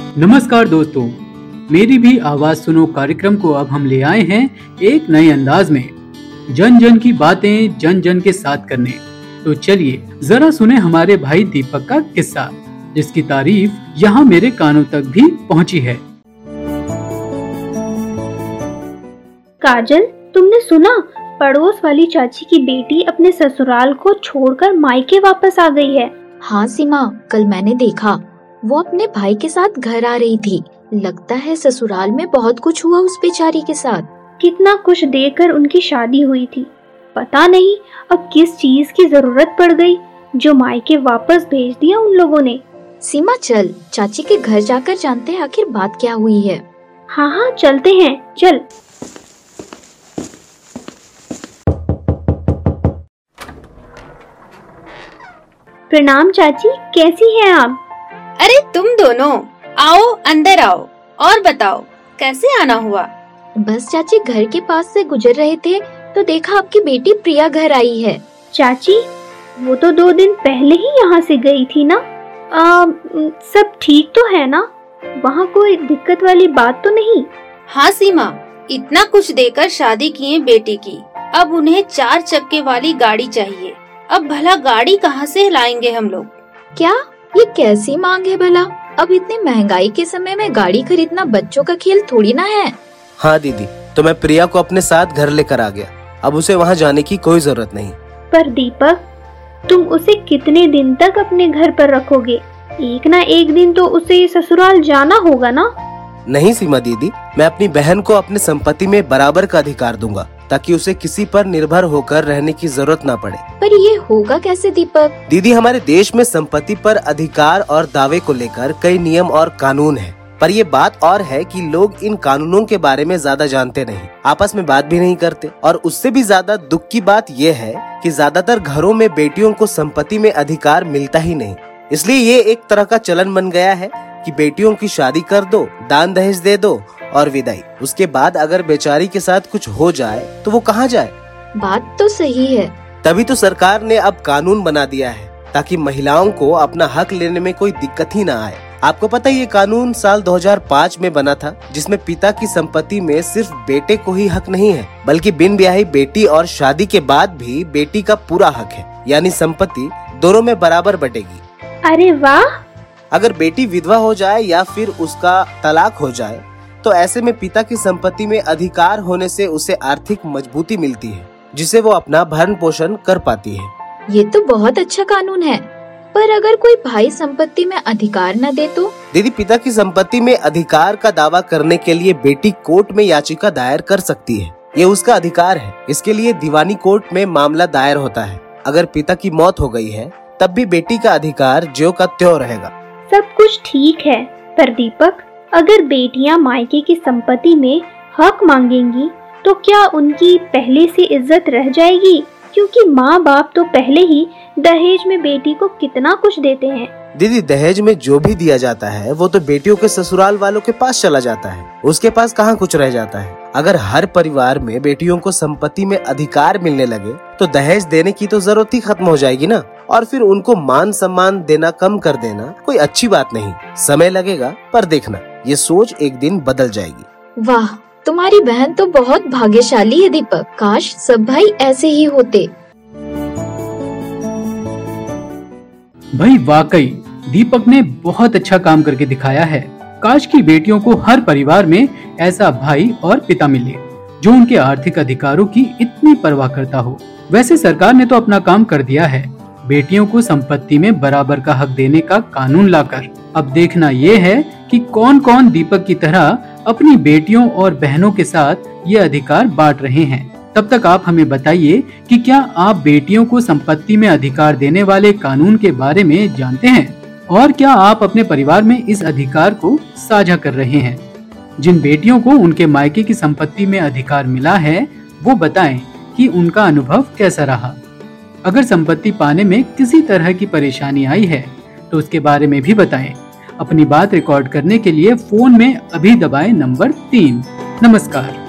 नमस्कार दोस्तों, मेरी भी आवाज सुनो कार्यक्रम को अब हम ले आए हैं एक नए अंदाज में, जन जन की बातें जन जन के साथ करने। तो चलिए जरा सुने हमारे भाई दीपक का किस्सा, जिसकी तारीफ यहाँ मेरे कानों तक भी पहुँची है। काजल, तुमने सुना? पड़ोस वाली चाची की बेटी अपने ससुराल को छोड़कर मायके वापस आ गई है। हाँ सीमा, कल मैंने देखा। वो अपने भाई के साथ घर आ रही थी। लगता है ससुराल में बहुत कुछ हुआ उस बेचारी के साथ। कितना कुछ देकर उनकी शादी हुई थी। पता नहीं अब किस चीज की जरूरत पड़ गई जो मायके वापस भेज दिया उन लोगों ने। सीमा चल, चाची के घर जाकर जानते हैं आखिर बात क्या हुई है। हाँ हाँ चलते हैं, चल। प्रणाम चाची, कैसी हैं आप? अरे तुम दोनों आओ, अंदर आओ और बताओ कैसे आना हुआ। बस चाची घर के पास से गुजर रहे थे तो देखा आपकी बेटी प्रिया घर आई है। चाची, वो तो 2 दिन पहले ही यहाँ से गई थी ना? सब ठीक तो है ना? वहाँ कोई दिक्कत वाली बात तो नहीं? हाँ सीमा, इतना कुछ देकर शादी किए बेटी की, अब उन्हें 4 चक्के वाली गाड़ी चाहिए। अब भला गाड़ी कहाँ से लाएंगे हम लोग? क्या ये कैसी मांग है भला? अब इतनी महंगाई के समय में गाड़ी खरीदना बच्चों का खेल थोड़ी ना है। हाँ दीदी, तो मैं प्रिया को अपने साथ घर लेकर आ गया। अब उसे वहाँ जाने की कोई जरूरत नहीं। पर दीपक, तुम उसे कितने दिन तक अपने घर पर रखोगे? एक ना एक दिन तो उसे ससुराल जाना होगा ना? नहीं सीमा दीदी, मैं अपनी बहन को अपनी संपत्ति में बराबर का अधिकार दूंगा, ताकि उसे किसी पर निर्भर होकर रहने की जरूरत ना पड़े। पर ये होगा कैसे दीपक? दीदी, हमारे देश में संपत्ति पर अधिकार और दावे को लेकर कई नियम और कानून हैं। पर ये बात और है कि लोग इन कानूनों के बारे में ज्यादा जानते नहीं, आपस में बात भी नहीं करते। और उससे भी ज्यादा दुख की बात ये है कि ज्यादातर घरों में बेटियों को संपत्ति में अधिकार मिलता ही नहीं। इसलिए ये एक तरह का चलन बन गया है कि बेटियों की शादी कर दो, दान दहेज दे दो और विदाई। उसके बाद अगर बेचारी के साथ कुछ हो जाए तो वो कहाँ जाए? बात तो सही है। तभी तो सरकार ने अब कानून बना दिया है ताकि महिलाओं को अपना हक लेने में कोई दिक्कत ही ना आए। आपको पता है ये कानून साल 2005 में बना था, जिसमें पिता की संपत्ति में सिर्फ बेटे को ही हक नहीं है, बल्कि बिन ब्याही बेटी और शादी के बाद भी बेटी का पूरा हक है। यानी संपत्ति दोनों में बराबर बटेगी। अरे वाह! अगर बेटी विधवा हो जाए या फिर उसका तलाक हो जाए तो ऐसे में पिता की संपत्ति में अधिकार होने से उसे आर्थिक मजबूती मिलती है, जिसे वो अपना भरण पोषण कर पाती है। ये तो बहुत अच्छा कानून है। पर अगर कोई भाई संपत्ति में अधिकार न दे तो? दीदी, पिता की संपत्ति में अधिकार का दावा करने के लिए बेटी कोर्ट में याचिका दायर कर सकती है। ये उसका अधिकार है। इसके लिए दीवानी कोर्ट में मामला दायर होता है। अगर पिता की मौत हो गई है तब भी बेटी का अधिकार ज्यों का त्यों रहेगा। सब कुछ ठीक है, पर दीपक, अगर बेटियां मायके की संपत्ति में हक मांगेंगी तो क्या उनकी पहले से इज्जत रह जाएगी? क्योंकि माँ बाप तो पहले ही दहेज में बेटी को कितना कुछ देते हैं। दीदी, दहेज में जो भी दिया जाता है वो तो बेटियों के ससुराल वालों के पास चला जाता है, उसके पास कहाँ कुछ रह जाता है। अगर हर परिवार में बेटियों को संपत्ति में अधिकार मिलने लगे तो दहेज देने की तो जरूरत ही खत्म हो जाएगी ना। और फिर उनको मान सम्मान देना कम कर देना कोई अच्छी बात नहीं। समय लगेगा, पर देखना ये सोच एक दिन बदल जाएगी। वाह, तुम्हारी बहन तो बहुत भाग्यशाली है दीपक। काश सब भाई ऐसे ही होते। भाई वाकई दीपक ने बहुत अच्छा काम करके दिखाया है। काश की बेटियों को हर परिवार में ऐसा भाई और पिता मिले जो उनके आर्थिक अधिकारों की इतनी परवाह करता हो। वैसे सरकार ने तो अपना काम कर दिया है, बेटियों को संपत्ति में बराबर का हक देने का कानून लाकर। अब देखना ये है कि कौन कौन दीपक की तरह अपनी बेटियों और बहनों के साथ ये अधिकार बांट रहे हैं। तब तक आप हमें बताइए कि क्या आप बेटियों को संपत्ति में अधिकार देने वाले कानून के बारे में जानते हैं, और क्या आप अपने परिवार में इस अधिकार को साझा कर रहे हैं। जिन बेटियों को उनके मायके की संपत्ति में अधिकार मिला है वो बताएं कि उनका अनुभव कैसा रहा। अगर संपत्ति पाने में किसी तरह की परेशानी आई है तो उसके बारे में भी बताएं। अपनी बात रिकॉर्ड करने के लिए फोन में अभी दबाएं नंबर 3। नमस्कार।